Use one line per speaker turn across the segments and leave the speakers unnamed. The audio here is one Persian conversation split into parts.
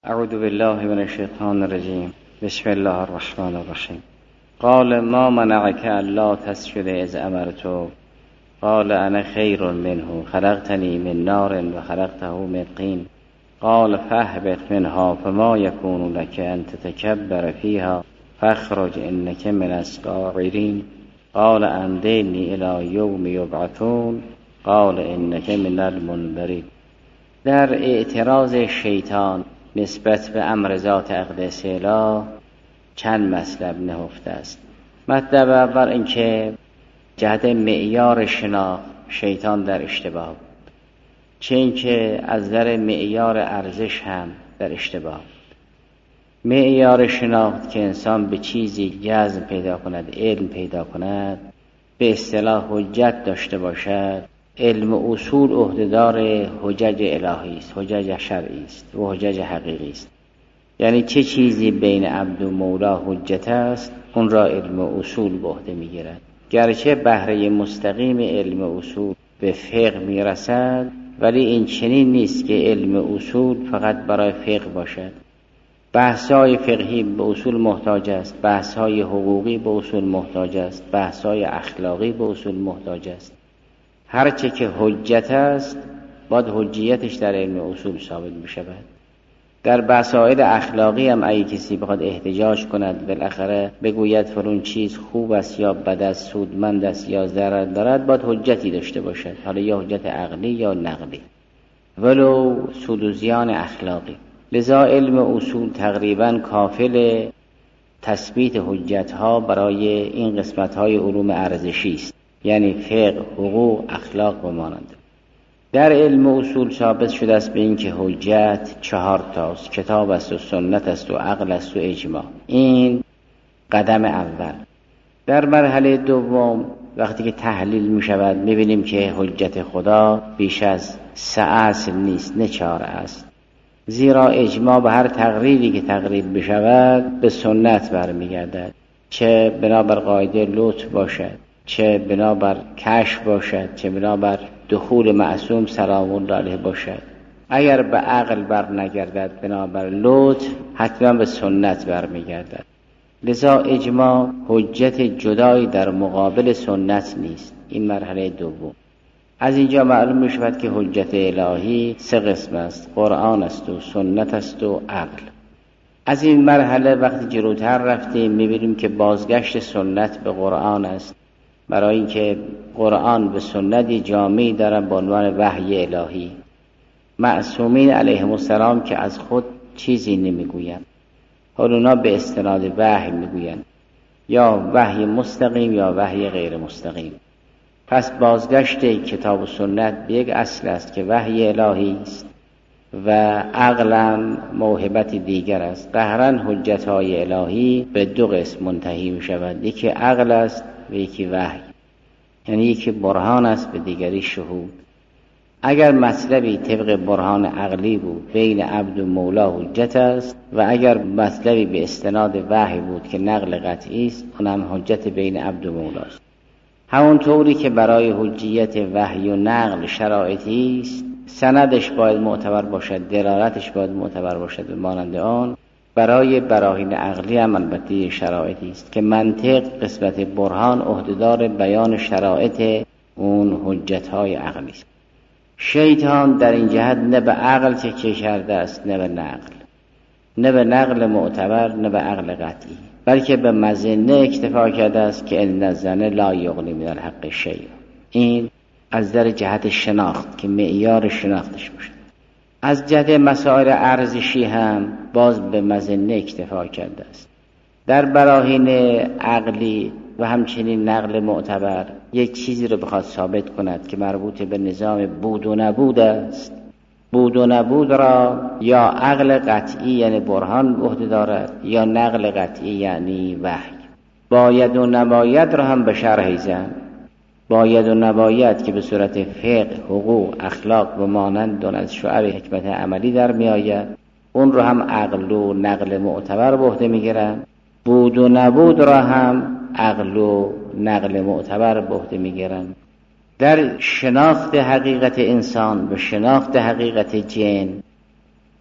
اعوذ بالله من الشیطان الرجیم. بسم الله الرحمن الرحیم. قال ما منعك الا تسجد اذ امرتك قال انا خیر منه خلقتنی من نار و خلقته من طین قال فاهبط منها فما يكون لك ان تتكبر فيها فاخرج انك من الصاغرين قال انظرني الى یوم یبعثون قال انك من المنذرین. در اعتراض شیطان نسبت به امر ذات اقدس اله چند مطلب نهفته است. مطلب اول اینکه جهت معیار شناخت شیطان در اشتباه بود، چه اینکه از در معیار ارزش هم در اشتباه بود. معیار شناخت که انسان به چیزی جذب پیدا کند، علم پیدا کند، به اصطلاح حجت داشته باشد. علم اصول عهدهدار حجج الهی است، حجج شرعی است و حجج حقیقی است. یعنی چه چیزی بین عبد و مولا حجت است، اون را علم اصول به عهده میگیرد. گرچه بهره مستقیم علم اصول به فقه میرسد، ولی این چنین نیست که علم اصول فقط برای فقه باشد. بحث‌های فقهی به اصول محتاج است، بحث‌های حقوقی به اصول محتاج است، بحث‌های اخلاقی به اصول محتاج است. هرچه که حجت است باید حجیتش در علم اصول ثابت بشود. در مسائل اخلاقی هم اگه کسی بخواد احتجاج کند، بالاخره بگوید فلان چیز خوب است یا بد است، سودمند است یا ضرر دارد، باید حجتی داشته باشد، حالا یا حجت عقلی یا نقلی، ولو سود و زیان اخلاقی. لذا علم اصول تقریبا کافل تثبیت حجت‌ها برای این قسمت‌های علوم ارزشی است، یعنی فقه، حقوق، اخلاق و مانند. در علم اصول ثابت شده است به این که حجت 4 تاست: کتاب است و سنت است و عقل است و اجماع. این قدم اول. در مرحله دوم وقتی که تحلیل می شود می بینیم که حجت خدا بیش از 3 اصل نیست، نه 4 اصل. زیرا اجماع به هر تقریری که تقریر بشود به سنت برمیگردد، چه بنابر قاعده لطف باشد، چه بنابر کشف باشد، چه بنابر دخول معصوم سلام الله علیه باشد. اگر به عقل بر نگردد بنابر لطف، حتما به سنت برمیگردد. لذا اجماع حجت جدایی در مقابل سنت نیست. این مرحله دوم. از اینجا معلوم می شود که حجت الهی 3 قسم است: قرآن است و سنت است و عقل. از این مرحله وقتی جلوتر رفتیم می بینیم که بازگشت سنت به قرآن است، برای اینکه قرآن به سنتی جامعی دارن به عنوان وحی الهی. معصومین علیهم السلام که از خود چیزی نمیگویند، حالا اونا به استناد وحی میگویند، یا وحی مستقیم یا وحی غیر مستقیم. پس بازگشت کتاب و سنت به یک اصل است که وحی الهی است و عقلم موهبت دیگر است. قهرن حجت‌های الهی به 2 قسم منتهی می شود: یکی عقل است و یکی وحی. یعنی یکی برهان است به دیگری شهود. اگر مطلبی طبق برهان عقلی بود بین عبد و مولا حجت است، و اگر مطلبی به استناد وحی بود که نقل قطعی است، اونم حجت بین عبد و مولا است. همون طوری که برای حجیت وحی و نقل شرایطی است، سندش باید معتبر باشد، دلالتش باید معتبر باشد به مانند آن، برای براهین عقلی هم البته شرایطی است که منطق قسمت برهان عهدهدار بیان شرایط اون حجت‌های عقلی است. شیطان در این جهت نه به عقل تکیه کرده است، نه به نقل، نه به نقل معتبر، نه به عقل قطعی، بلکه به مظنه اکتفا کرده است که ان الظن لا یغنی من الحق شیئا. این از در جهت شناخت که معیار شناختش باشه. از جهت مسائل ارزشی هم باز به مظنه اکتفا کرده است. در براهین عقلی و همچنین نقل معتبر یک چیزی رو بخواد ثابت کند که مربوط به نظام بود و نبود است، بود و نبود را یا عقل قطعی یعنی برهان به عهده دارد یا نقل قطعی یعنی وحی. باید و نباید را هم به شرح زن. باید و نباید که به صورت فقه، حقوق، اخلاق و مانند از شعب حکمت عملی در می آید، اون رو هم عقل و نقل معتبر به عهده می گیرن. بود و نبود را هم عقل و نقل معتبر به عهده می گیرن. در شناخت حقیقت انسان و شناخت حقیقت جن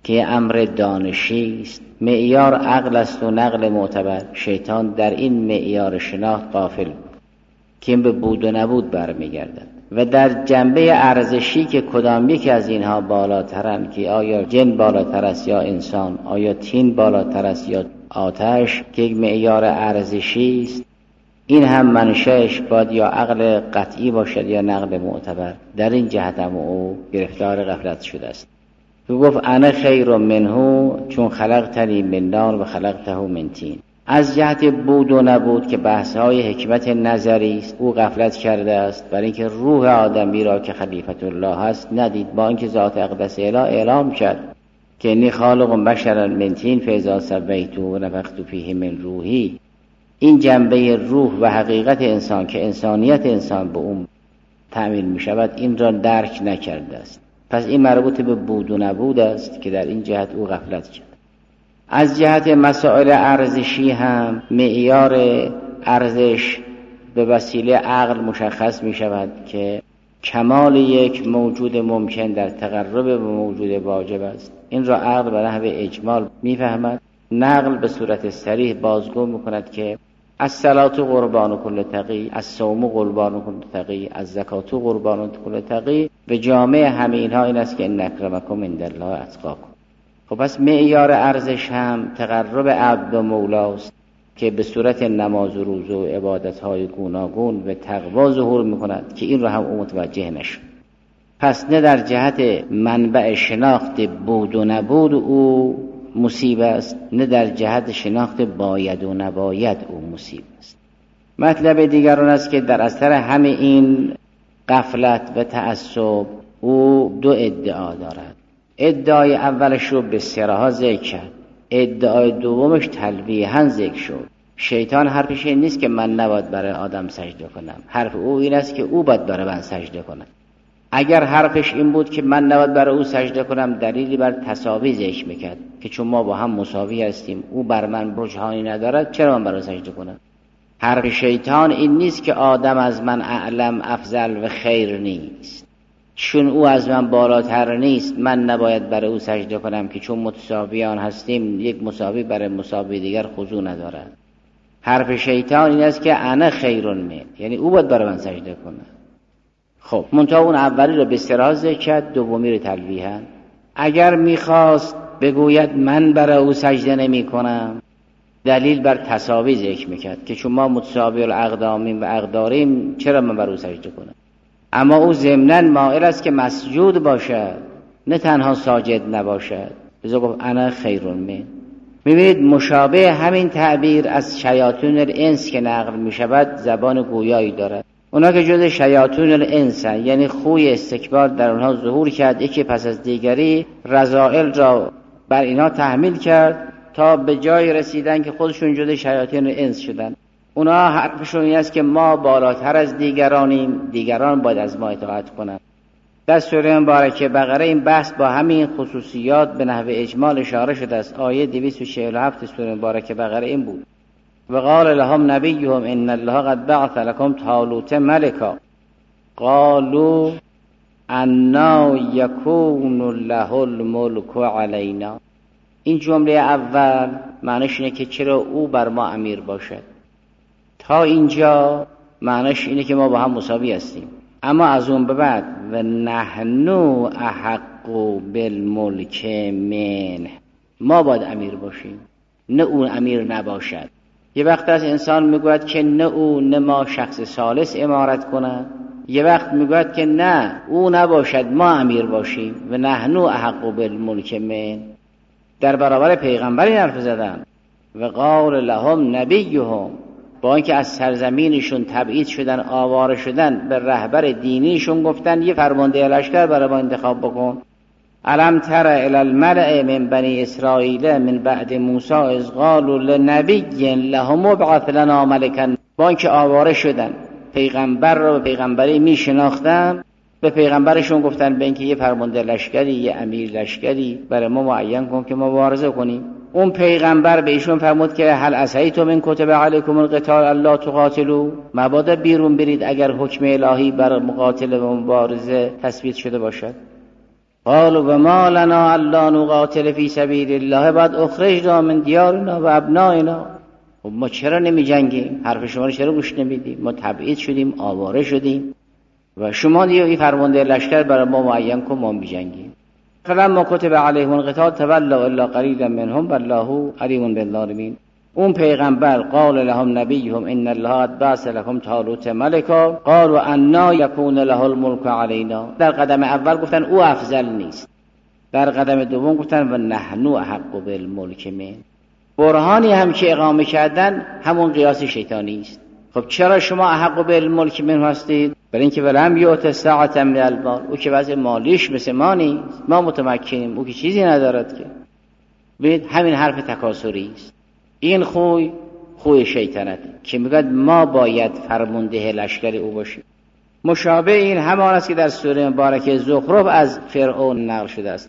که امر دانشی است، معیار عقل است و نقل معتبر. شیطان در این معیار شناخت غافل بود که این به بود و نبود برمیگردد و در جنبه ارزشی که کدام یکی از اینها بالاترن، که آیا جن بالاتر است یا انسان، آیا طین بالاتر است یا آتش، که یک معیار ارزشی است، این هم منشأش باید یا عقل قطعی باشد یا نقل معتبر. در این جهت هم او گرفتار غفلت شده است. تو گفت انا خیر منه چون خلقتنی من نار و خلقته من طین. از جهت بود و نبود که بحث‌های حکمت نظری است، او غفلت کرده است، برای اینکه روح آدمی را که خلیفت الله است ندید، با اینکه ذات اقدس اله اعلام کرد که انی خالق بشرا من طین فاذا سویته و نفخت فیه من روحی. این جنبه روح و حقیقت انسان که انسانیت انسان به اون تعمیل می شود، این را درک نکرده است. پس این مربوط به بود و نبود است که در این جهت او غفلت کرد. از جهت مسائل ارزشی هم معیار ارزش به وسیله عقل مشخص می شود که کمال یک موجود ممکن در تقرب به موجود واجب است. این را عقل به نحو اجمال می فهمد. نقل به صورت صریح بازگو می کند که الصلاة قربان کل تقی، الصوم قربان کل تقی، الزکات قربان کل تقی. به جامع همه اینها این است که ان اکرمکم عند الله اتقاکم. خب پس معیار ارزش هم تقرب عبد و مولاست که به صورت نماز و روزه و عبادت‌های گوناگون به تقوا ظهور می‌کند که این رو هم او متوجه نشد. پس نه در جهت منبع شناخت بود و نبود او مصیب است، نه در جهت شناخت باید و نباید او مصیب است. مطلب دیگر اون است که در اثر همه این غفلت و تعصب او دو ادعا دارد. ادعای اولش رو به صراحت ذکر کرد، ادعای دومش تلویحاً ذکر شد. شیطان حرفش این نیست که من نباید برای آدم سجده کنم، حرف او این است که او باید برای من سجده کنم. اگر حرفش این بود که من نباید برای او سجده کنم، دلیلی بر تساوی ذکر میکرد که چون ما با هم مساوی هستیم، او بر من رجحانی ندارد، چرا من برای سجده کنم؟ حرف شیطان این نیست که آدم از من اعلم افضل و خیر نیست، چون او از من بالاتر نیست من نباید برای او سجده کنم که چون متساویان هستیم یک مساوی برای مساوی دیگر خضوع ندارد. حرف شیطان این است که انا خیر من، یعنی او باید برای من سجده کنه. خب منتها اون اولی رو به صراحت ذکر کرد، دومی رو تلویحاً. اگر میخواست بگوید من برای او سجده نمی کنم، دلیل بر تساوی ذکر میکرد که چون ما متساوی الاقدامیم و اقداریم چرا من برای او سجده کنم. اما او ضمناً مائل است که مسجود باشد، نه تنها ساجد نباشد. لذا گفت انا خیر من. میبینید مشابه همین تعبیر از شیاطین الانس که نقل میشود زبان گویایی دارد. اونا که جز شیاطین الانس یعنی خوی استکبار در اونها ظهور کرد، یکی پس از دیگری رذائل را بر اینا تحمیل کرد تا به جای رسیدن که خودشون جز شیاطین الانس شدن. اونا حرفشون این است که ما بالاتر از دیگرانیم، دیگران باید از ما اطاعت کنند. در سوره مبارکه بقره این بحث با همین خصوصیات به نحو اجمال اشاره شده است. آیه 247 سوره مبارکه بقره این بود: و قال لهم نبیهم ان الله قد بعث لكم طالوت ملکا قالوا انا یکون له الملک علینا. این جمله اول معنیش اینه که چرا او بر ما امیر باشد. تا اینجا معنیش اینه که ما با هم مساوی هستیم، اما از اون به بعد و نحنو احق بالملک منه، ما باید امیر باشیم نه اون امیر نباشد. یه وقت از انسان میگوید که نه او نه ما شخص ثالث امارت کنه، یه وقت میگوید که نه او نباشد ما امیر باشیم و نحنو احق بالملک من. در برابر پیغمبری حرف زدن. و قال لهم نبیهم، با اینکه از سرزمینشون تبعید شدن، آواره شدن، به رهبر دینیشون گفتن یه فرمانده لشکر برای ما انتخاب بکن. الم تر الی الملأ من بنی اسرائیل من بعد موسی اذ قالوا لنبی لهم ابعث لنا ملکا. با اینکه آواره شدن، پیغمبر رو به پیغمبری میشناختن، به پیغمبرشون گفتن به اینکه یه فرمانده لشکری، یه امیر لشکری برای ما معین کن که ما مبارزه کنیم. اون پیغمبر به ایشون فرمود که هل عصیتم ان کتب علیکم القتال الا تقاتلوا، مبادا بیرون برید اگر حکم الهی بر مقاتله و مبارزه تثبیت شده باشد. قالوا و ما لنا الا نقاتل فی سبیل الله بعد اخرجنا من دیارنا و ابنائنا. خب ما چرا نمی جنگیم؟ حرف شما رو چرا گوش نمیدیم؟ ما تبعید شدیم، آواره شدیم و شما دیگه این فرمانده لشکر برای ما معین کن، ما می‌جنگیم. فلما کتب علیهم القتال تولوا الا قلیلا منهم والله علیم بالظالمین. اون پیغمبر قال لهم نبیهم ان الله قد بعث لكم طالوت ملکا قالوا انا یکون له الملک علینا. در قدم اول گفتن او افضل نیست، در قدم دوم گفتن و نحن احق بالملک من. برهانی هم که اقامه کردن همون قیاس شیطانی است. خب چرا شما احق بالملک من هستید؟ برای اینکه ولم یؤت ساعة من المال، او که وضع مالیش مثل ما نیست، ما متمکنیم، او که چیزی ندارد که. ببینید همین حرف تکاسری است. این خوی شیطنت که میگه ما باید فرمانده لشکر او باشیم. مشابه این همان است که در سوره مبارکه زخرف از فرعون نقل شده است.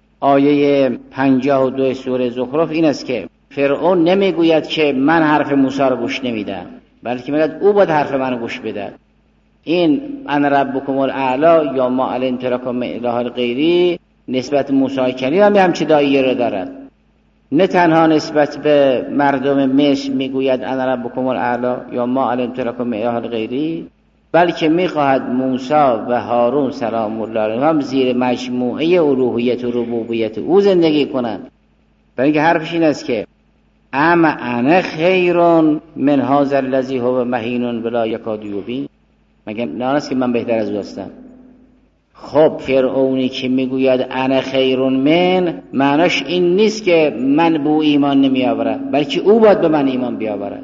آیه 52 سوره زخرف این است که فرعون نمیگوید که من حرف موسی رو گوش نمیدم، بلکه میگه او باید حرف منو گوش بده. این انا ربکم الاعلی یا ما علمت لکم من اله غیری نسبت موسی کلیم هم همچه دایره رو دارد. نه تنها نسبت به مردم مصر میگوید انا ربکم الاعلی یا ما علمت لکم من اله غیری، بلکه میخواهد موسی و هارون سلام الله علیهم هم زیر مجموعه الوهیت و ربوبیت او زندگی کنند. برای اینکه حرفش این است که انا خیر من هذا الذی هو مهین ولا یکاد یبین. مگه نه است که من بهتر از او هستم؟ خب فرعونی که میگوید انا خیر من، معناش این نیست که من به او ایمان نمی آورم، بلکه او باید به من ایمان بیاورد.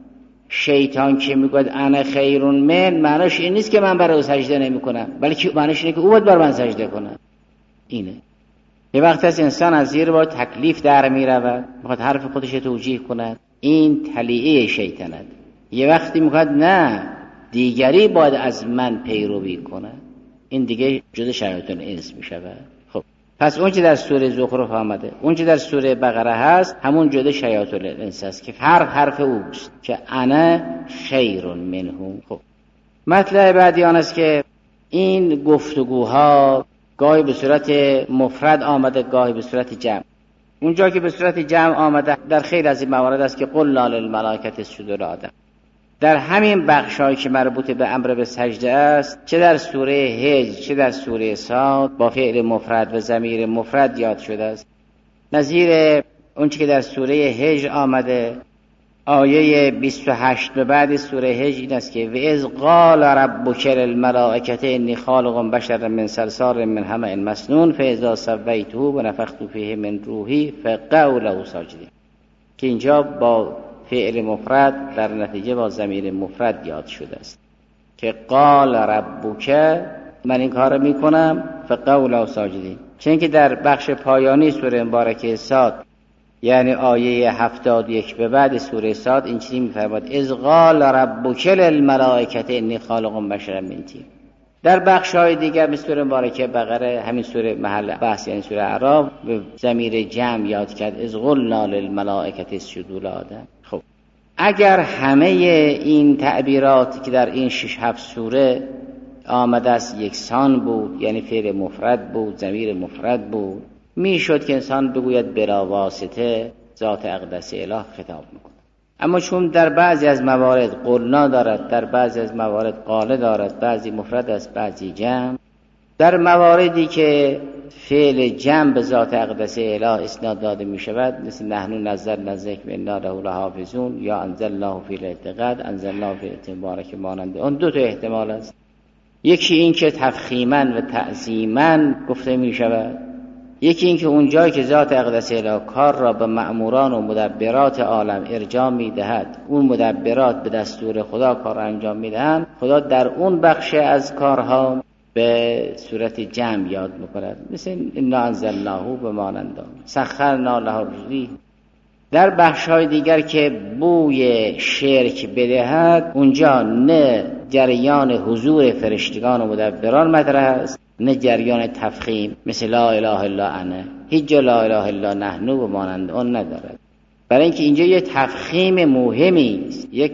شیطان که میگوید انا خیر من، معناش این نیست که من برای او سجده نمی کنم، بلکه معناش اینه که او باید بر من سجده کنه. اینه. یه وقت از انسان از زیر با تکلیف در می رود، میخواد حرف خودش توجیه کند، این تلیعه شیطنت. یه وقتی میخواد نه دیگری باید از من پیروی کنه، این دیگه جز شیاطین انس می شود. خب پس اون چه در سوره زخرف آمده، اون چه در سوره بقره هست، همون جز شیاطین انس است که حرف اوست که انا خیر منهم. خب مطلب بعدی آن است که این گفتگوها گاهی به صورت مفرد آمده، گاهی به صورت جمع. اونجا که به صورت جمع آمده در خیلی از این موارد است که قلنا للملائکة اسجدوا لآدم. در همین بخشایی که مربوط به امر به سجده است، چه در سوره هجر چه در سوره صاد، با فعل مفرد و ضمیر مفرد یاد شده است. نظیر اون که در سوره هجر آمده، آیه 28 به بعد سوره هجر این است که و اذ قال ربک للملائکة انی خالق بشرا من صلصال من حمأ مسنون فاذا سویته و نفخت فیه من روحی فقعوا له ساجدین، که اینجا با فعل مفرد در نتیجه با ضمیر مفرد یاد شده است که قال ربک، من این کار میکنم، فقعوا له ساجدین. چون که در بخش پایانی سوره مبارکه صاد، یعنی آیه 71 به بعد سوره صاد، این چیزی میفرماد اذ قال ربک للملائکة انی خالق بشرا من طین. در بخش‌های دیگر مثل سوره مبارکه بقره، همین سوره محل بحث یعنی سوره اعراف، به ضمیر جمع یاد کرد اذ قلنا للملائکة اسجدوا لآدم. خب اگر همه این تعبیرات که در این 6-7 سوره آمده است یکسان بود، یعنی فعل مفرد بود، ضمیر مفرد بود، میشد که انسان بگوید بلا واسطه ذات اقدس اله خطاب میکنه. اما چون در بعضی از موارد قلنا دارد، در بعضی از موارد قاله دارد، بعضی مفرد است بعضی جمع، در مواردی که فعل جمع به ذات اقدس اله اسناد داده می شود، مثل نحن نزلنا الذکر و انا له لحافظون یا انزلناه فی لیلة القدر، انزلناه فی لیلة مبارکة، مانند اون دو تا احتمال است. یکی این که تفخیما و تعظیما گفته می شود، یکی این که اونجایی که ذات اقدس اله کار را به مأموران و مدبرات عالم ارجاع می دهد، اون مدبرات به دستور خدا کار را انجام می دهند، خدا در اون بخش از کارها به صورت جمع یاد میکند، مثل انا انزلناه به مانند سخرنا له الریح. در بخش‌های دیگر که بوی شرک بدهد، اونجا نه جریان حضور فرشتگان و مدبران مطرح است، نه جریان تفخیم مثل لا اله الا انا، هیچ جا لا اله الا نحن و مانند اون ندارد. برای اینکه اینجا یک تفخیم مهمی است، یک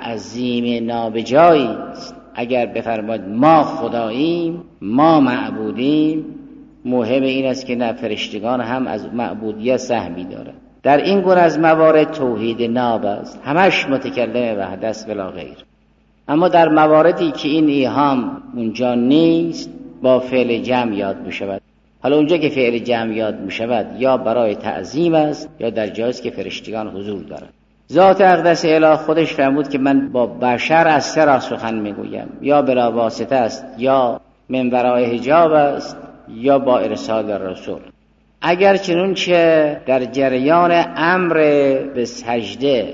تعظیم نابجایی است. اگر بفرماید ما خداییم، ما معبودیم، مهم این است که نه، فرشتگان هم از معبودیت سهمی دارند. در این گونه از موارد توحید ناب است، همش متکلم وحده است بلا غیر. اما در مواردی که این ایهام اونجا نیست، با فعل جمع یاد می شود. حالا اونجا که فعل جمع یاد می شود یا برای تعظیم است یا در جایی است که فرشتگان حضور دارند. ذات اقدس اله خودش فرمود که من با بشر از سه راه سخن میگویم، یا بلا واسطه است، یا من ورای حجاب است، یا با ارسال رسول. اگر چنانچه در جریان امر به سجده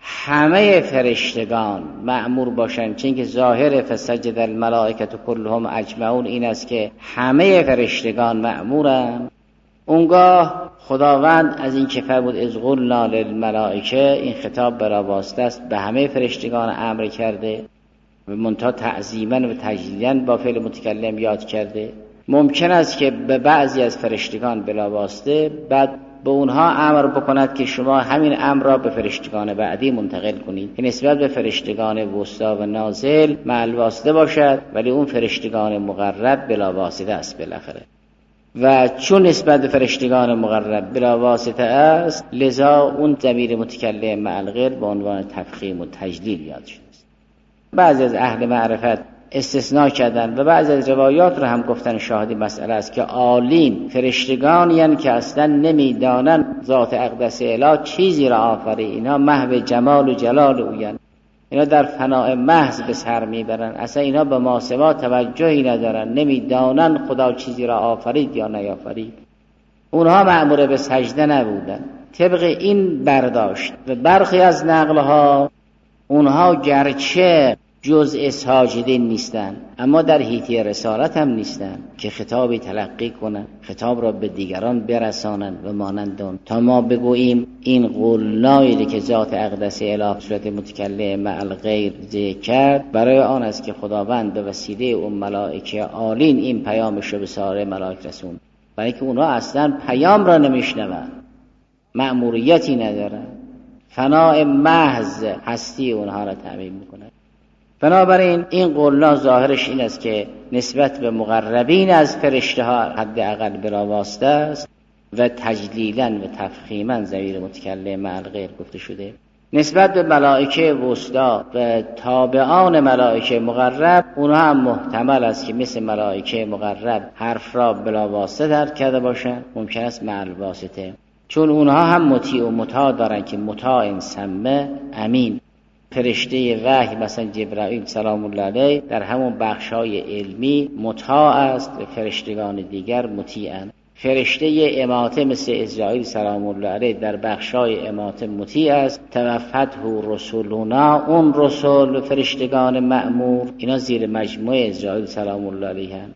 همه فرشتگان مأمور باشند، چون که ظاهر فسجد الملائکه کلهم اجمعون این است که همه فرشتگان مأمورند، اونگاه خداوند از این که فرمود اذ قلنا للملائکه، این خطاب برای واسطه است، به همه فرشتگان امر کرده و منتها تعظیما و تجلیلا با فعل متکلم یاد کرده. ممکن است که به بعضی از فرشتگان بلا واسطه بعد به اونها امر بکند که شما همین امر را به فرشتگان بعدی منتقل کنید، که نسبت به فرشتگان وسطا و نازل معل واسطه باشد، ولی اون فرشتگان مقرب بلا واسطه است بالاخره. و چون نسبت به فرشتگان مقرب بلا واسطه است، لذا اون ضمیر متکلم مع الغیر به عنوان تفخیم و تجلیل یاد شده است. بعضی از اهل معرفت استثناء کردن و بعضی از روایات را هم گفتن شاهدی مسئله است که عالین فرشتگان یعنی که اصلا نمیدانن ذات اقدس اله چیزی را آفرید، اینا محو جمال و جلال اوین، اینا در فناء محض به سر میبرن، اصلا اینا به ماسوا توجهی ندارن، نمیدانن خدا چیزی را آفرید یا نیافرید. اونها مأمور به سجده نبودن. طبق این برداشت و برخی از نقلها اونها گرچه جزء ساجدین نیستن، اما در حیطه رسالت هم نیستن که خطابی تلقی کنن، خطاب را به دیگران برسانند و مانند اون، تا ما بگوییم این قولنایی که ذات اقدس اله صورت متکلم مع الغیر ذکر کرد برای آن است که خداوند به وسیله اون ملائکه عالین این پیامش رو به سایر ملائک رسوند، برای که اونها اصلا پیام را نمیشنوند، مأموریتی ندارن، فناء محض هستی اونها را تعمیم میکنه. بنابراین این قولنا ظاهرش این است که نسبت به مقربین از فرشته ها حداقل بلا واسطه است و تجلیلا و تفخیما ضمیر متکلم مع الغیر گفته شده. نسبت به ملائکه وسطا و تابعان ملائکه مقرب، اونها هم محتمل است که مثل ملائکه مقرب حرف را بلا واسطه درک کرده باشند، ممکن است مع الواسطه، چون اونها هم مطیع و مطاع دارن که مطاع سمه امین. فرشته وحی مثلا جبرائیل سلام الله علیه در همون بخشای علمی مطاع است و فرشتگان دیگر مطیعند. فرشته اماته مثل اسرائیل سلام الله علیه در بخشای اماته مطیع است. توفته رسولنا، اون رسول و فرشتگان مأمور اینا زیر مجموعه اسرائیل سلام الله علیه هستند.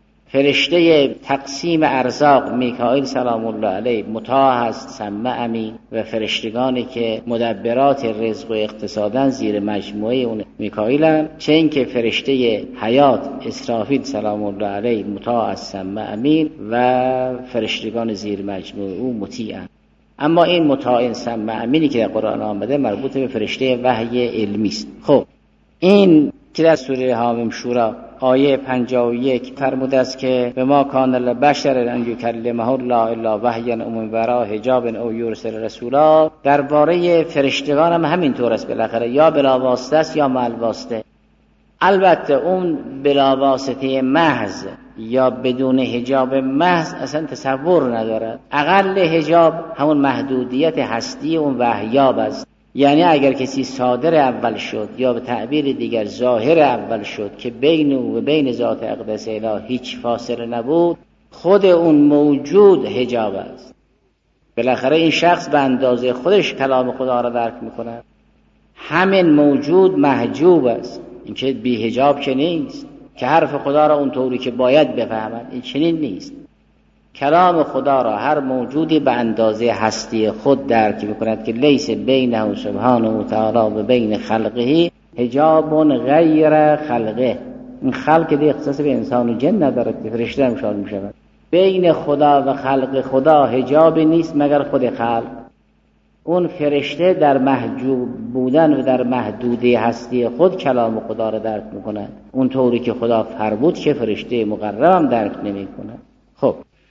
فرشته تقسیم ارزاق میکائیل سلام الله علیه مطاع است سمع امین، و فرشتگانی که مدبرات رزق و اقتصادن زیر مجموعه اون میکائیلن، چه این که فرشته حیات اسرافیل سلام الله علیه مطاع است سمع امین و فرشتگان زیر مجموعه او مطیعن. اما این مطاع سمع امینی که در قرآن آمده مربوط به فرشته وحی علمی است. خب این که در سوره حامیم شورا آیه 51 فرموده است که به ما کان لبشر ان یکلمه الله الا وحیا او من وراء حجاب او یرسل رسولا، درباره فرشتگان هم همینطور است، بالاخره یا بلا واسطه است یا مع الواسطه. البته اون بلا واسطه محض یا بدون حجاب محض اصلا تصور ندارد. اقل حجاب همون محدودیت هستی اون وحیاب است، یعنی اگر کسی صادر اول شد یا به تعبیر دیگر ظاهر اول شد که بین او و بین ذات اقدس اله هیچ فاصله نبود، خود اون موجود حجاب است. بالاخره این شخص به اندازه خودش کلام خدا را درک میکند. همین موجود محجوب است، این که بی حجاب که نیست که حرف خدا را اونطوری که باید بفهمد، این چنین نیست. کلام خدا را هر موجودی به اندازه هستی خود درک میکند که لیس بینه سبحانه و تعالی و بین خلقه حجاب غیر خلقه. این خلق دی اختصاص به انسان و جن ندارد که فرشته هم شامل میشود. بین خدا و خلق خدا حجاب نیست مگر خود خلق. اون فرشته در محجوب بودن و در محدوده هستی خود کلام خدا را درک میکند، اون طوری که خدا فرمود که فرشته مقرب هم درک نمیکند. خب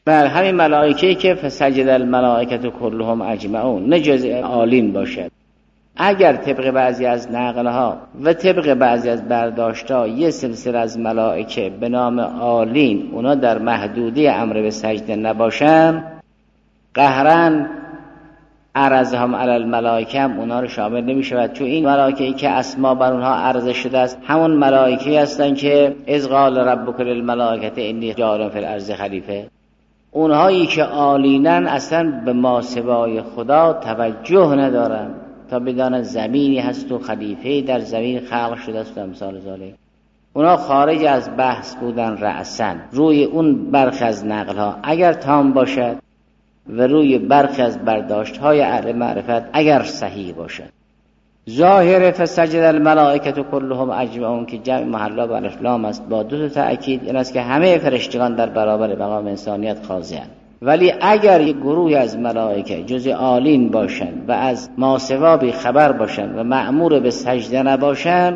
بر همین ملائکه‌ای که فسجد الملائکه کلهم اجمعون، نه جز عالین باشد. اگر طبق بعضی از نقلها و طبق بعضی از برداشتها یه سلسله از ملائکه به نام عالین اونا در محدوده امر به سجده نباشن، قهرن عرضهم علی الملائکه هم اونا رو شامل نمی شود، چون این ملائکه‌ای که اسما بر اونها عرضه شده است همون ملائکه‌ای هستند که اذ قال ربک للملائکه انی جاعل فی الارض خلیفه. اونهایی که عالینن اصلا به ماسوای خدا توجه ندارن تا بدانن زمینی هست و خلیفه در زمین خلق شده است و امثال ذالک. اونا خارج از بحث بودن رأسن، روی اون برخی از نقلها اگر تام باشد و روی برخی از برداشت‌های اهل معرفت اگر صحیح باشد. ظاهر فسجد الملائکه کلهم اجمعون که جمع محلا به الف لام است با دو تا تأکید، این است که همه فرشتگان در برابر مقام انسانیت خاضعند. ولی اگر یک گروه از ملائکه جز عالین باشند و از ماسوا خبر باشند و مأمور به سجده نباشند،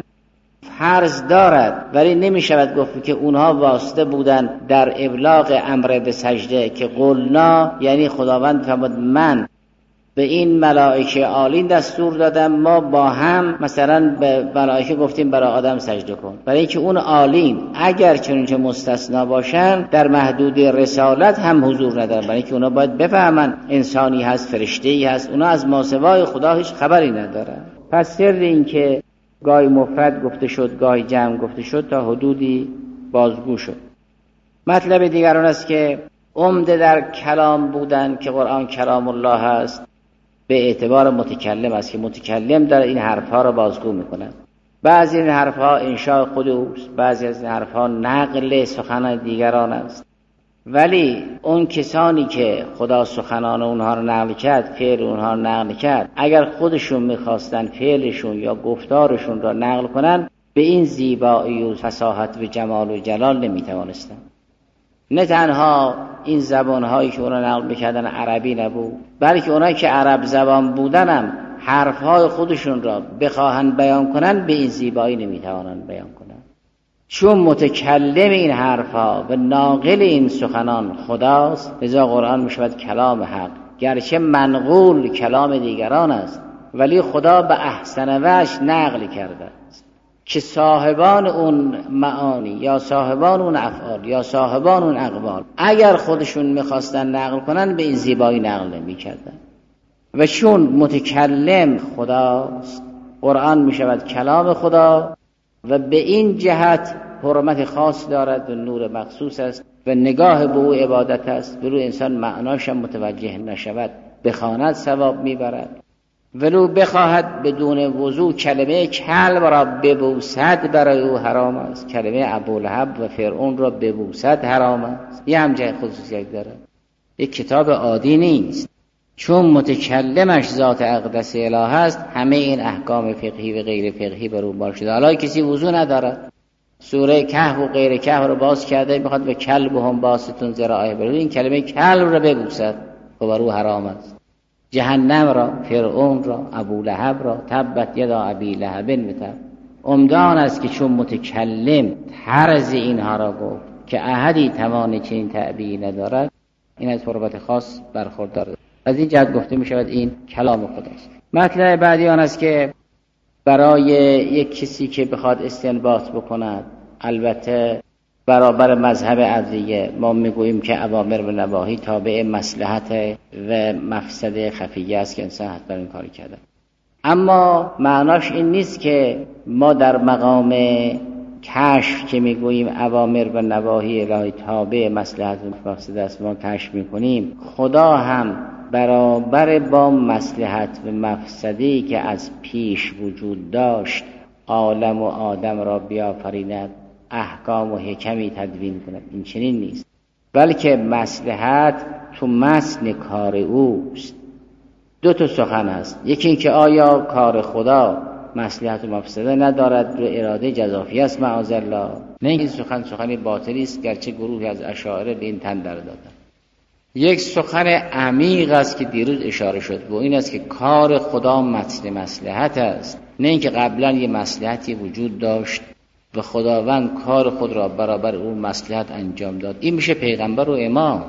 فرض دارد ولی نمی شود گفت که اونها واسطه بودن در ابلاغ امر به سجده که قلنا، یعنی خداوند فرمود من به این ملائکه عالین دستور دادم، ما با هم مثلا به ملائکه گفتیم برای آدم سجده کن، برای اینکه اون عالین اگر چنانچه مستثنا باشن در محدود رسالت هم حضور ندارن، برای اینکه اونا باید بفهمن انسانی هست، فرشته‌ای هست، اونا از ماسوای خدا هیچ خبری ندارن. پس سر این که گاهی مفرد گفته شد گاهی جمع گفته شد تا حدودی بازگو شد. مطلب دیگر آن است که عمده در کلام بودن که قرآن کلام الله است به اعتبار متکلم است که متکلم در این حرفها را بازگو می‌کند. بعضی این حرفها انشاء خود اوست، بعضی از این حرفها نقل سخن دیگران است. ولی اون کسانی که خدا سخنان اونها رو نقل کرد، فعل اونها رو نقل کرد، اگر خودشون میخواستن فعلشون یا گفتارشون را نقل کنن به این زیبایی و فصاحت و جمال و جلال نمیتوانستن. نه تنها این زبانهایی که اونا نقل میکردن عربی نبود، بلکه اونایی که عرب زبان بودنم حرفهای خودشون را بخواهن بیان کنن به این زیبایی نمیتوانن بیان کنن، چون متکلم این حرفها و ناقل این سخنان خداست. لذا قرآن میشود کلام حق، گرچه منقول کلام دیگران است ولی خدا به احسن وجه نقل کرده است که صاحبان اون معانی یا صاحبان اون افعال یا صاحبان اون اقوال اگر خودشون میخواستن نقل کنن به این زیبایی نقل نمیکردن. و چون متکلم خداست قرآن میشود کلام خدا و به این جهت حرمت خاص دارد و نور مخصوص است و نگاه به او عبادت است. ولو انسان معناش متوجه نشود بخواند ثواب میبرد، ولو بخواهد بدون وضو کلمه کلب را ببوسد برای او حرام است، کلمه ابولهب و فرعون را ببوسد حرام است. یه همجه خصوصیت دارد، یک کتاب عادی نیست، چون متکلمش ذات اقدس اله است همه این احکام فقهی و غیر فقهی بر او بار شده. حالا کسی وضو ندارد سوره کهف و غیر کهف رو باز کرده میخواد به کلب هم باستون ذراعه بر این کلمه کلب را ببوسد و بر او حرام است. جهنم را، فرعون را، ابولهب را، تبت یدا ابی لهب بتب. عمدان است که چون متکلم طرز اینها را گفت که احدی توان چنین تعبیری ندارد، این از حرمت خاص برخوردار. از این جهت گفته می شود این کلام خداست. مطلب بعدی آن است که برای یک کسی که بخواد استنباط بکند، البته برابر مذهب عدلیه ما میگوییم که اوامر و نواهی تابع مصلحت و مفسد خفیه است که انسان حتما این کاری کرده، اما معناش این نیست که ما در مقام کشف که میگوییم اوامر و نواهی الهی تابع مصلحت و مفسد است ما کشف میکنیم، خدا هم برابر با مصلحت و مفسدی که از پیش وجود داشت عالم و آدم را بیافریند، احکام و حکمی تدوین کند. این چنین نیست، بلکه مصلحت تو متن کار اوست. دو تا سخن است، یکی این که آیا کار خدا مصلحت و مفسده ندارد، رو اراده جزافی است معاذالله، نه این سخنی باطلی است گرچه گروهی از اشاعره به این تن در دادند. یک سخن عمیق است که دیروز اشاره شد و این است که کار خدا متن مصلحت است، نه اینکه قبلا یه مصلحتی وجود داشت و خداوند کار خود را برابر اون مصلحت انجام داد. این میشه پیغمبر و امام.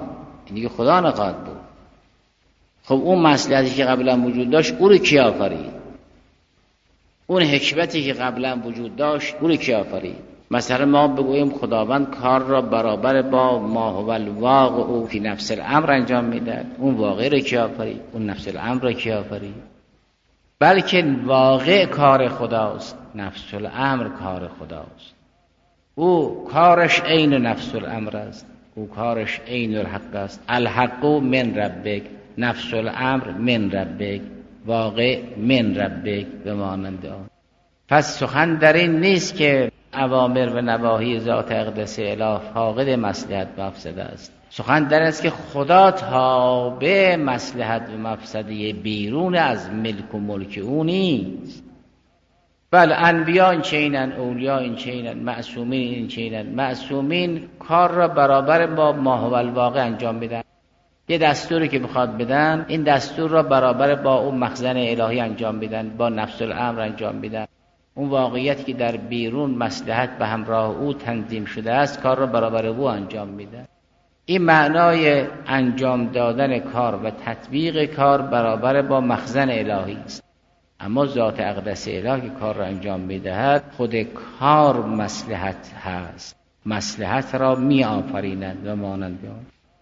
این دیگه خدا نخواهد بود. خب اون مصلحتی که قبلا وجود داشت او رو کی آفرید؟ اون حکمتی که قبلا وجود داشت او رو کی آفرید؟ مثلا ما بگوییم خداوند کار را برابر با ما هو الواقع او فی نفس الامر انجام میده، اون واقع را کی آفرید؟ اون نفس الامر را کی آفرید؟ بلکه واقع کار خداست، نفس الامر کار خداست. او کارش عین نفس الامر است، او کارش عین الحق است. الحق من ربک، نفس الامر من ربک، واقع من ربک به مانند آن. پس سخن در این نیست که اوامر و نواهی ذات اقدس اله فاقد مصلحت و مفسده است. سخن در است که خدا تابع مصلحت و مفسده بیرون از ملک و ملک او نیست. بله انبیا این چینن، اولیا این چینن، معصومین این چینن. معصومین کار را برابر با ما هو الواقع انجام میدن. یه دستوری که بخواد بدن، این دستور را برابر با اون مخزن الهی انجام میدن، با نفس الامر انجام میدن. اون واقعیتی که در بیرون مصلحت به همراه او تنظیم شده است، کار را برابر او انجام میدن. این معنای انجام دادن کار و تطبیق کار برابر با مخزن الهی است. اما ذات اقدس اله که کار را انجام میدهد، خود کار مصلحت هست، مصلحت را می آفریند و مانند آن.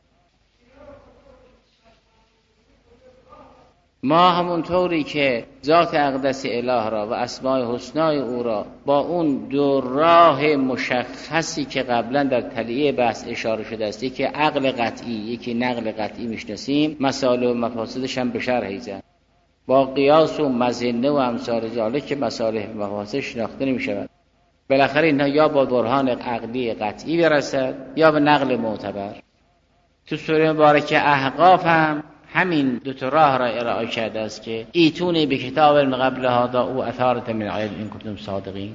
ما همونطوری که ذات اقدس اله را و اسماء حسنای او را با اون دو راه مشخصی که قبلا در تلیه بحث اشاره شده است، یکی عقل قطعی یکی نقل قطعی میشناسیم، مصالح و مفاسدش هم به شرح زدیم. با قیاس و مظنه و امثال ذالک که مصالح و مفاسد شناخته نمی‌شود. بالاخره اینها یا با برهان عقلی قطعی برسد یا به نقل معتبر. تو سوره مبارکه احقاف هم همین دو تا راه را ارائه کرده است که ایتونی به کتاب من قبل هذا او اثارت من علم این کنتم صادقین.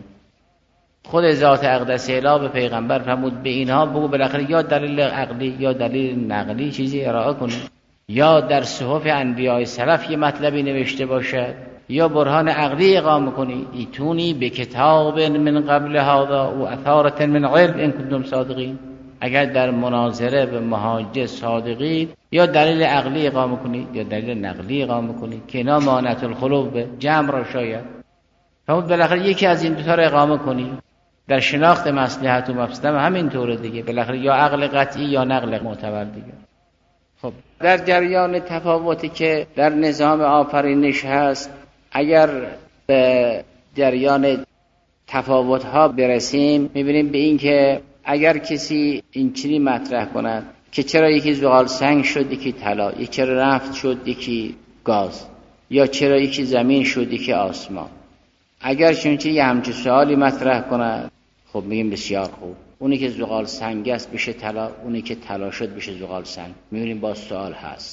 خود ذات اقدس اله به پیغمبر فرمود به اینها بگو بالاخره یا دلیل عقلی یا دلیل نقلی چیزی ارائه کنید، یا در صحف انبیاء سلف یه مطلبی نوشته باشد یا برهان عقلی اقامه کنی. ایتونی به کتاب من قبل هذا و اثارت من علم این کنتم صادقین. اگر در مناظره به محاجه صادقید یا دلیل عقلی اقامه کنید یا دلیل نقلی اقامه کنید که اینا مانعت الخلوف به جمع را شاید فرمود بالاخره یکی از این دوتا را اقامه کنید. در شناخت مصلحت و مفسده همین طوره دیگه، بالاخره یا عقل قطعی یا نقل معتبر دیگه. خب در جریان تفاوتی که در نظام آفرینش هست، اگر به جریان تفاوت‌ها برسیم می‌بینیم به این که اگر کسی این چنین مطرح کند که چرا یکی زغال سنگ شد یکی طلا، یکی چرا نفت شد یکی گاز، یا چرا یکی زمین شد یکی آسمان، اگر چنین یه همچین سوالی مطرح کند، خب میگیم بسیار خوب. اونی که زغال سنگ است بشه طلا، اونی که طلا شد بشه زغال سنگ. میبینیم باز سوال هست.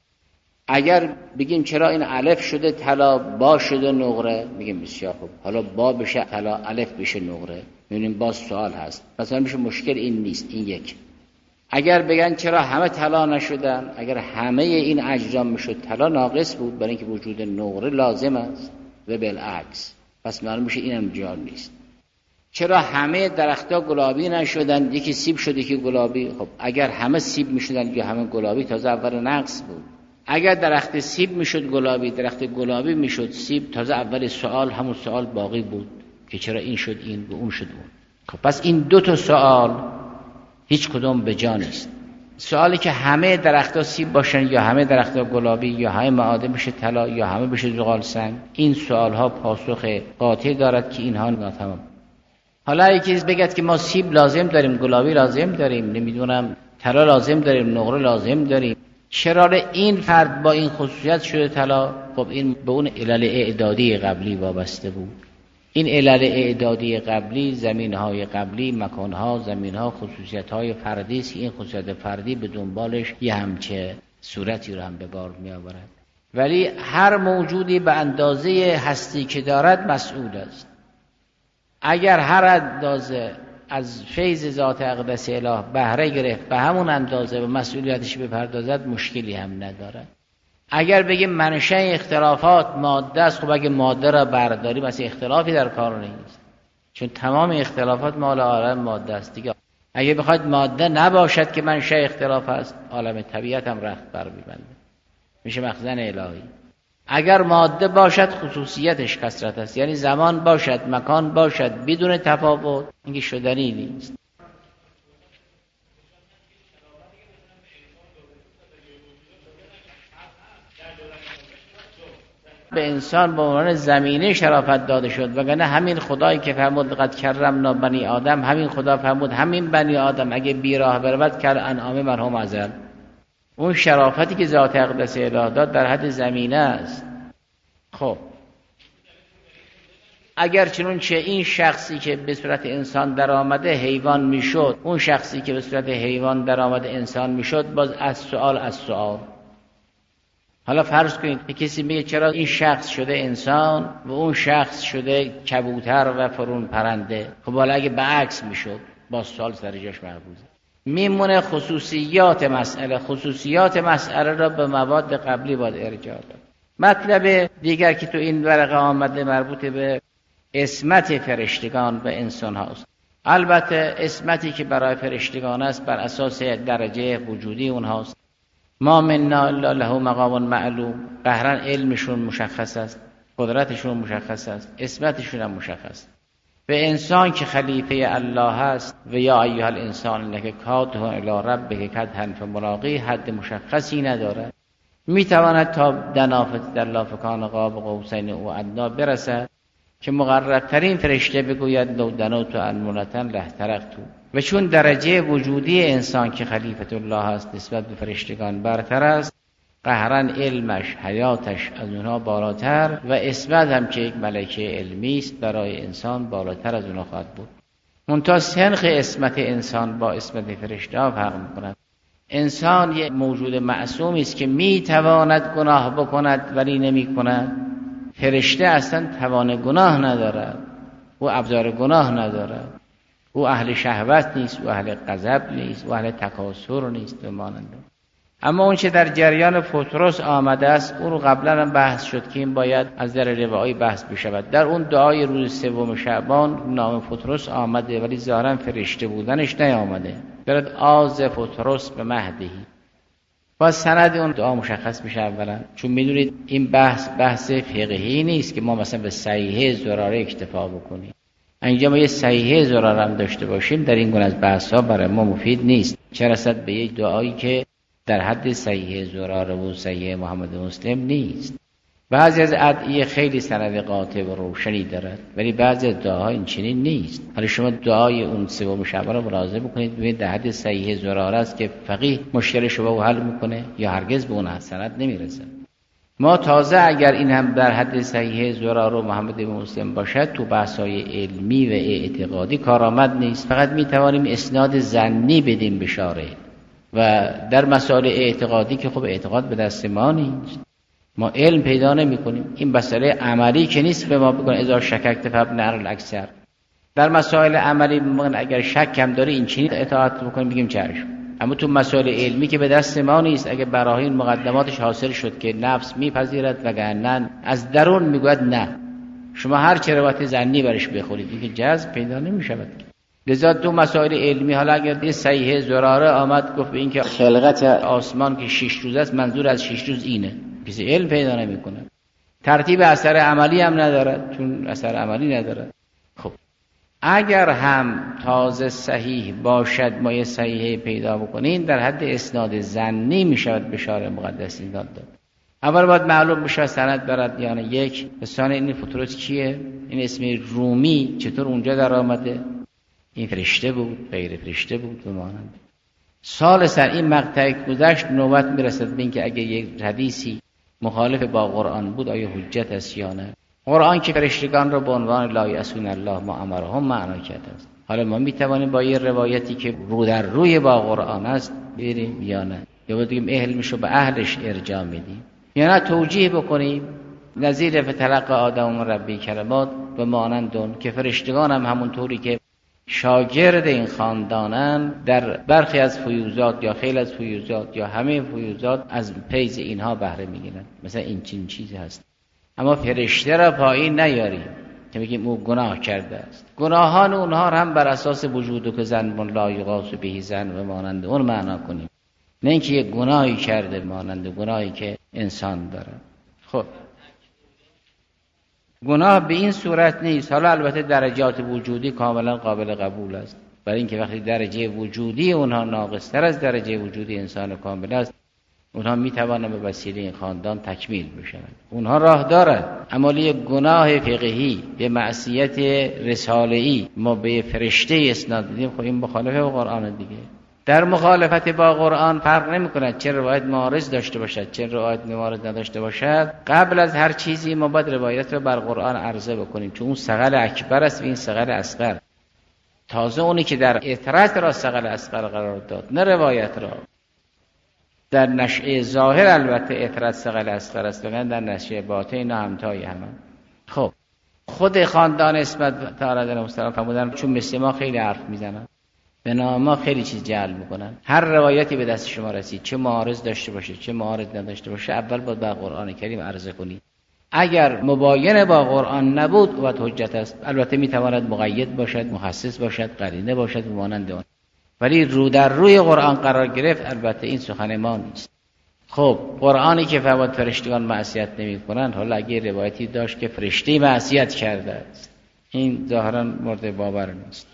اگر بگیم چرا این الف شده طلا با شده نقره، میگیم بسیار خوب. حالا با بشه طلا الف بشه نقره، میبینیم باز سوال هست. مثلا میشه مشکل این نیست. این یک. اگر بگن چرا همه طلا نشدن، اگر همه این اجرام میشد طلا ناقص بود، برای اینکه وجود نقره لازم است و بالعکس، پس معلوم میشه اینم جار نیست. چرا همه درختها گلابی نشدن، یکی سیب شد یکی گلابی، خب اگر همه سیب میشدن یا همه گلابی تازه اول نقص بود. اگر درخت سیب میشد گلابی، درخت گلابی میشد سیب، تازه اول سوال همون سوال باقی بود که چرا این شد این و اون شد اون. خب پس این دو تا سوال هیچ کدوم به جا نیست. سوالی که همه درختها سیب باشن یا همه درختها گلابی یا همه معادن بشه طلا یا همه بشه زغال سنگ، این سوالها پاسخ قاطع دارد که اینها ناتمام. حالا یکی بگد که ما سیب لازم داریم، گلابی لازم داریم، نمیدونم طلا لازم داریم، نقره لازم داریم، چرا این فرد با این خصوصیت شده طلا؟ خب این به اون علل اعدادی قبلی وابسته بود. این علل اعدادی قبلی، زمینهای قبلی، مکانها، زمینها، خصوصیتهای فردی است. این خصوصیت فردی به دنبالش یه همچه صورتی رو هم به بار می آورد. ولی هر موجودی به اندازه هستی که دارد مسئول است. اگر هر اندازه از فیض ذات اقدس اله بهره گرفت به همون اندازه به مسئولیتش بپردازد، مشکلی هم ندارد. اگر بگیم منشأ اختلافات ماده است، خب اگه ماده را برداریم مثلا اختلافی در کار نیست، چون تمام اختلافات مال عالم ماده است دیگه. اگه بخواید ماده نباشد که منشأ اختلاف است، عالم طبیعت هم رخت بر میبنده، میشه مخزن الهی. اگر ماده باشد خصوصیتش کثرت است، یعنی زمان باشد مکان باشد بدون تفاوت، اینکه شدنی نیست. به انسان به عنوان زمینه شرافت داده شد، وگرنه همین خدایی که فرمود قد کرمنا بنی آدم، همین خدا فرمود همین بنی آدم اگه بیراه برود کر انعام مرحوم ازل. اون شرافتی که ذات اقدس اله داد در حد زمینه است. خب اگر چنانچه این شخصی که به صورت انسان در آمده حیوان میشد، اون شخصی که به صورت حیوان در آمده انسان میشد، باز از سؤال. حالا فرض کنید که کسی میگه چرا این شخص شده انسان و اون شخص شده کبوتر و فرون پرنده؟ خب حالا اگه برعکس میشد، باز سوال سر جاش مربوطه. میمونه خصوصیات مسئله را به مواد قبلی باید ارجاع داد. مطلب دیگر که تو این ورقه آمده مربوط به عصمت فرشتگان و انسان هاست. البته عصمتی که برای فرشتگان است بر اساس درجه وجودی اونهاست. ما منا الا له مقام معلوم، قهرا علمشون مشخص است، قدرتشون مشخص است، عصمتشون هم مشخص. به انسان که خلیفه الله هست و یا ایها الانسان انک کادح الی ربک کدحا فملاقیه، حد مشخصی ندارد. میتواند تا دنافت در لافکان قاب قوسین او ادنا برسد که مقربترین فرشته بگوید لو دنوت انمونتن لاحترقت. و چون درجه وجودی انسان که خلیفت الله هست نسبت به فرشتگان برتر است، قهرا علمش، حیاتش از اونها بالاتر و عصمت هم که یک ملکه علمی است برای انسان بالاتر از اونها خواهد بود. منتها سنخ عصمت انسان با عصمت فرشته ها فرق می‌کند. انسان یک موجود معصومی است که میتواند گناه بکند ولی نمی‌کند. فرشته اصلا توان گناه ندارد، او ابزار گناه ندارد، او اهل شهوت نیست، او اهل غضب نیست، او اهل تکاسر نیست و مانند. اما اون چه در جریان فطرس آمده است، اون رو قبلا هم بحث شد که این باید از در روایی بحث بشود. در اون دعای روز 3 شعبان نام فطرس آمده ولی ظاهرا فرشته بودنش نیامده. برد آز فطرس به مهدی. با سند اون دعا مشخص میشه اولا، چون میدونید این بحث فقهی نیست که ما مثلا به صحیحه زراره اکتفا بکنیم. اینجا ما یه صحیحه زراره هم داشته باشیم در این گونه از بحث‌ها برای ما مفید نیست، چه رسد به یک دعایی که در حد صحیحه زراره و صحیحه محمد مسلم نیست. بعضی از ادعیه خیلی سند قاطع و روشنی دارد ولی بعضی از دعاها این چنین نیست. حالا شما دعای اون 3 شعبان رو ملاحظه بکنید، ببینید در حد صحیحه زراره است که فقیه مشکل شما حل میکنه یا هرگز به اون سند نمیرسه. ما تازه اگر این هم در حد صحیحه زراره و محمد مسلم باشد، تو بحث‌های علمی و اعتقادی کارآمد نیست. فقط میتوانیم اسناد ظنی بدیم به شارع. و در مسائل اعتقادی که خب اعتقاد به دست ما نیست، ما علم پیدا نمی کنیم. این مسئله عملی که نیست به ما بگن اذا شککت فابنر الاکثر. در مسائل عملی اگر شک هم داره این چنین اطاعت بکنیم بگیم چشم. اما تو مسائل علمی که به دست ما نیست، اگه براهین مقدماتش حاصل شد که نفس میپذیرد وگرنه از درون میگوید نه، شما هر چه روایت ظنی برش بخورید این که جذب پیدا نمیشود. لذا تو مسائل علمی، حالا اگر یه صحیحه زراره آمد گفت به این که خلقت آسمان که 6 روز است، منظور از 6 روز اینه، کسی علم پیدا نمیکنه. ترتیب اثر عملی هم ندارد، چون اثر عملی ندارد. خب اگر هم تازه صحیح باشد ما یه صحیحه پیدا بکنین، در حد اسناد ظنی میشود به شارع مقدس این داد. اول باید معلوم بشه سند برد یعنی یک بسان این فطرس کیه، این اسم رومی چطور اونجا در آمده، این فرشته بود غیر فرشته بود و مانند. سال سر این مقطع گذشت نوبت میرسد به این که اگه یک حدیثی مخالف با قرآن بود آیا حجت است یا نه. قرآن که فرشتگان رو به عنوان لا یعصون الله ما امرهم معنا کرده است. حالا ما میتوانیم با یه روایتی که رو در روی با قرآن است بریم یا نه، یا بگیم علمشو به اهلش ارجاع میدیم یا نه توجیه بکنیم نظیر فتلقی آدم من ربی کلمات و مانندون که فرشتگان هم همونطوری که شاگرد این خاندانن در برخی از فیوزات یا خیلی از فیوزات یا همه فیوزات از فیض اینها بهره میگیرن. مثلا این چیزی هست. اما فرشته را پایین نیاریم که میگیم او گناه کرده است. گناهان اونها هم بر اساس وجود که زن لا یغاث به زن و مانند اون معنا کنیم، نه اینکه یک گناهی کرده مانند گناهی که انسان داره. خب گناه به این صورت نیست. حالا البته درجات وجودی کاملا قابل قبول است، برای اینکه وقتی درجه وجودی اونها ناقص‌تر از درجه وجودی انسان کامل است، اونها میتوانند به وسیله این خاندان تکمیل بشوند. اونها راه دارند، اما یک گناه فقهی به معصیت رساله‌ای ما به فرشته اسناد دیدیم، خب این مخالفه با قرآن دیگه. در مخالفت با قرآن فرق نمی‌کند چه روایت معارض داشته باشد چه روایت معارض نداشته باشد. قبل از هر چیزی ما باید روایت رو بر قرآن عرضه بکنیم، چون اون ثقل اکبر است و این ثقل اصغر. تازه اونی که در اطرت را ثقل اصغر قرار داد، نه روایت را. در نشأه ظاهر البته اطرت ثقل اصغر است، ولی در نشأه باطن اینا همتای همه. خب خود خاندان اسمت تعالی المستعان فرمودن چون مثل ما خیلی حرف میزنن، به نام ما خیلی چیز جعل میکنن. هر روایتی به دست شما رسید، چه معارض داشته باشه چه معارض نداشته باشه، اول باید با قرآن کریم عرضه کنید. اگر مباین با قرآن نبود و حجت است. البته میتواند مقید باشد، مخصص باشد، قرینه باشد و مانند آن، ولی رو در روی قرآن قرار گرفت البته این سخن ما نیست. خب قرآنی که فرمود فرشتگان معصیت نمی‌کنند، حالا اگه روایتی داشت که فرشته معصیت کرده است، این ظاهرا مورد باور نیست.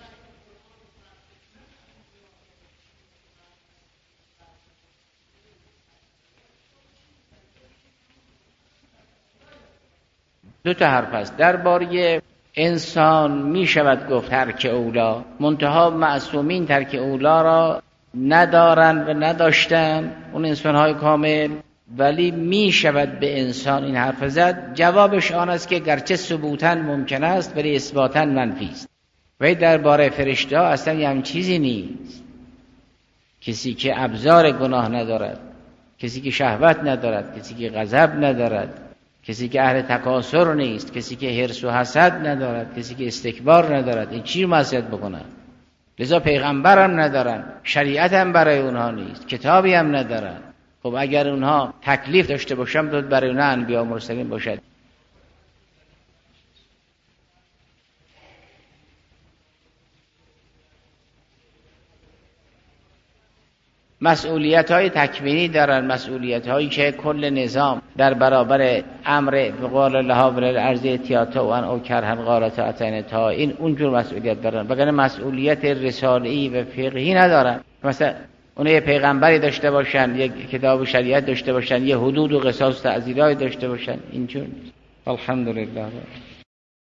دو تا حرف است درباره انسان. می شود گفت ترک اولا، منتها معصومین ترک اولا را ندارن و نداشتن، اون انسان‌های کامل. ولی می شود به انسان این حرف زد. جوابش آن است که گرچه ثبوتاً ممکن است ولی اثباتاً منفی است. ولی درباره فرشته ها اصلا یه هم چیزی نیست. کسی که ابزار گناه ندارد، کسی که شهوت ندارد، کسی که غضب ندارد، کسی که اهل تکاسر نیست، کسی که حرص و حسد ندارد، کسی که استکبار ندارد، این چی معصیت بکنن؟ لذا پیغمبر هم ندارن، شریعت هم برای اونها نیست، کتابی هم ندارن. خب اگر اونها تکلیف داشته باشن باید برای اونها انبیا و مرسلین باشد. مسئولیت‌های تکوینی دارن، مسئولیت‌هایی که کل نظام در برابر امر به قول الله و الارض اتیاتا و ان او کرهن قالت اتینا تا این اونجور مسئولیت دارن، وگرنه مسئولیت رساله‌ای و فقهی ندارن. مثلا اون یه پیغمبری داشته باشن، یک کتاب و شریعت داشته باشن، یه حدود و قصاص و تعزیرات داشته باشن، اینجور نیست. الحمدلله.